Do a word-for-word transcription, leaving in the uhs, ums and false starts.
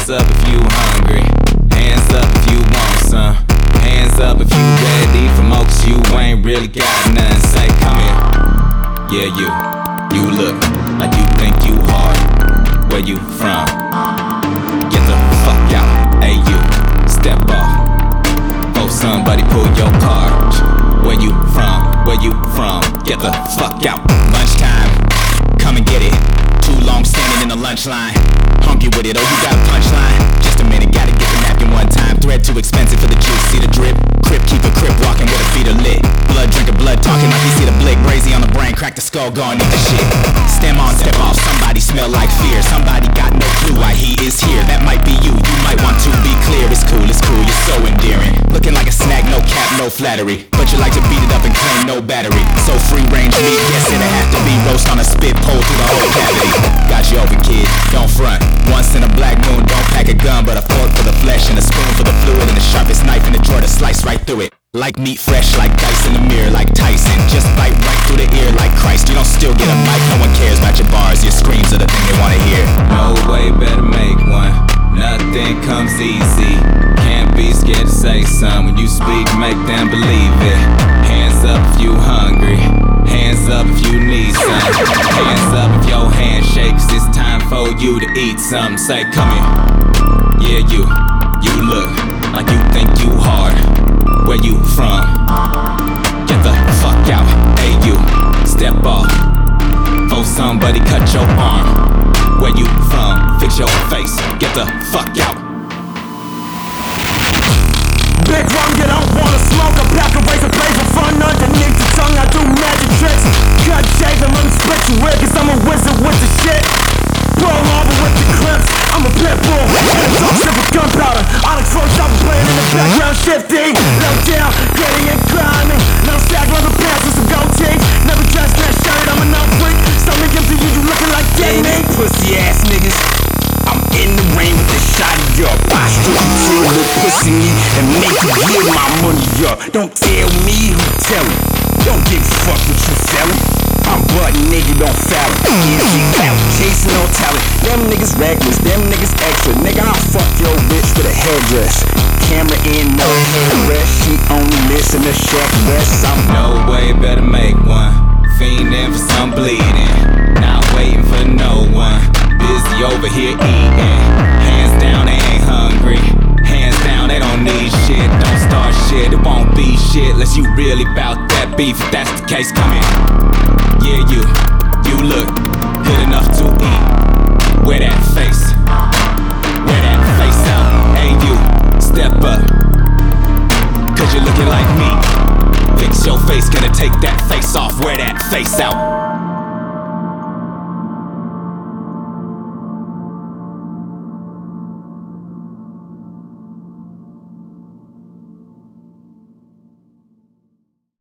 up if you hungry. Hands up if you want some. Hands up if you ready for more, cause you ain't really got nothing. Say, come here. Yeah, you. You look like you think you hard. Where you from? Get the fuck out. Hey, you. Step off. Oh, somebody pull your card. Where you from? Where you from? Get the fuck out. Lunchtime. Come and get it. Too long standing in the lunch line. Hungry with it. Oh, you got a punchline? Just a minute. Gotta get the napkin one time. Thread too expensive for the juice. See the drip? Crip keep a crip walking with her feet are lit. Blood drinker, blood talking like you see the blick. Brazy on the brain. Crack the skull. Go and eat the shit. Stem on, step off. Somebody smell like fear. Somebody got no clue why he is here. That might be you. You might want to be clear. It's cool. It's cool. You're so endearing. Looking like a snack. No cap. No flattery. But you like to beat it up and claim no battery. So free range meat. Guess it'll have to be roast on a spit pole through the whole cavity. Got you over, kid. Don't front. Once in a black moon. Don't pack a gun, but a fork for the flesh and a spoon for the fluid and the sharpest knife in the drawer to slice right through it. Like meat fresh, like dice in the mirror, like Tyson. Just bite right through the ear like Christ. You don't still get a mic. No one cares about your bars. Your screams are the thing they wanna hear. No way, better make one. Nothing comes easy. Can't be scared to say something. When you speak, make them believe it. Hands up if you hungry. Hands up if you need some. Hands up if your hand shakes. It's time for you to eat something. Say, come here. Yeah, you. You look like you think you hard. Where you from? Get the fuck out. Hey, you. Step off. Oh, somebody cut your arm. Where you from? Fix your face. Get the fuck out. Big rum, you don't wanna smoke. A pack of razor blades for fun. Underneath the tongue, I do magic tricks. Cut, shave, and let me split you with, cause I'm a wizard with the shit. Blow over with the clips. I'm a pit bull and a dog shit with gunpowder. Onyx Roach, I'm playing in the background, shifty. Low down, gritty and grimy. No sag leather pants with some gold teeth. Never dressed that shirt, I'm a no freak. Stomach empty, you looking like dead meat. Pussy ass niggas. I'm in the rain with a shot of your posture. You chill with pussy me and make you give my money up. Don't tell me who tellin'. Don't give a fuck what you sellin'. I'm butt nigga, don't foul it. Yeah, she out, chasing no talent. Them niggas reckless, them niggas extra. Nigga, I'll fuck your bitch with a headdress. Camera in, no headrest. She only listen to Chef West. I'm no way, better make one. Fiending for some bleeding. Not waiting for no one. Busy over here eating. Hands down, they ain't hungry. Hands down, they don't need shit. Don't start shit, it won't be shit unless you really bout that beef. If that's the case, come in. Yeah, you, you look good enough to eat. Wear that face, wear that face out. Hey, you, step up, cause you're looking like me. Fix your face, gonna take that face off. Wear that face out.